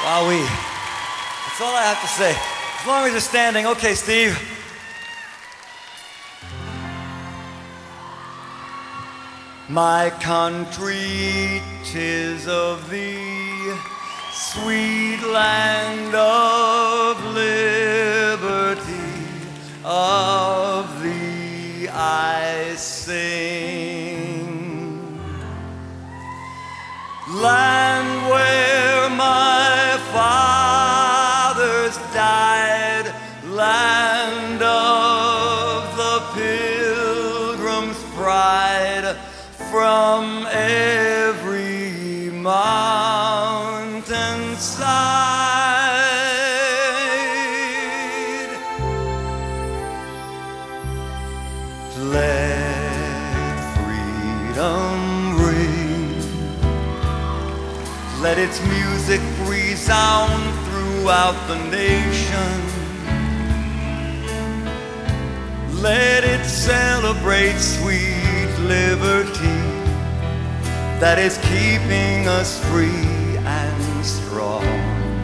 Wowee. That's all I have to say. As long as you're standing. Okay, Steve. My country, 'tis of thee, sweet land of liberty, of thee I sing. Land where my fathers died, land of the pilgrim's pride, from every mountainside. Let freedom ring, let its music resound throughout the nation. Let it celebrate sweet liberty that is keeping us free and strong.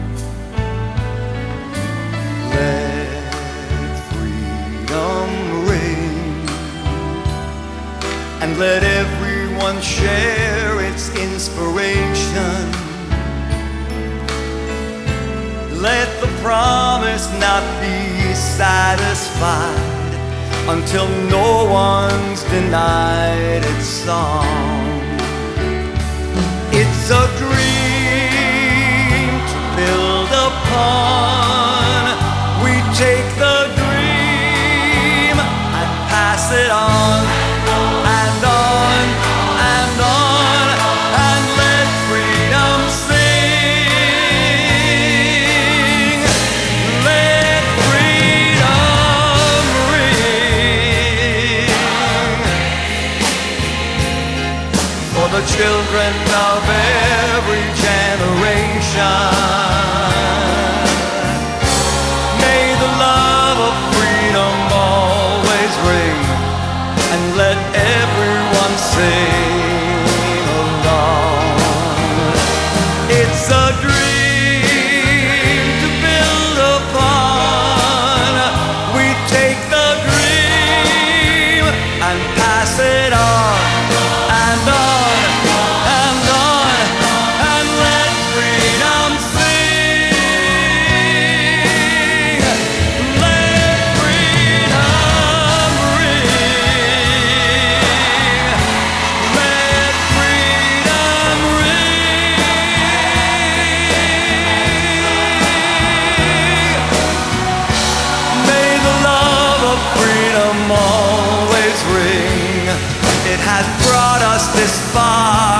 Let freedom ring, and let everyone share its inspiration. Let the promise not be satisfied until no one's denied its song. It's a dream to build upon. We take the dream and pass it on and on and on, and let freedom sing. Let freedom ring for the children of every generation. May the love of freedom always ring, and let everyone sing along. It's a dream to build upon. We take the dream and pass it on and on and on, and let freedom sing. Let freedom ring. Let freedom ring. May the love of freedom always ring. It has brought us this far.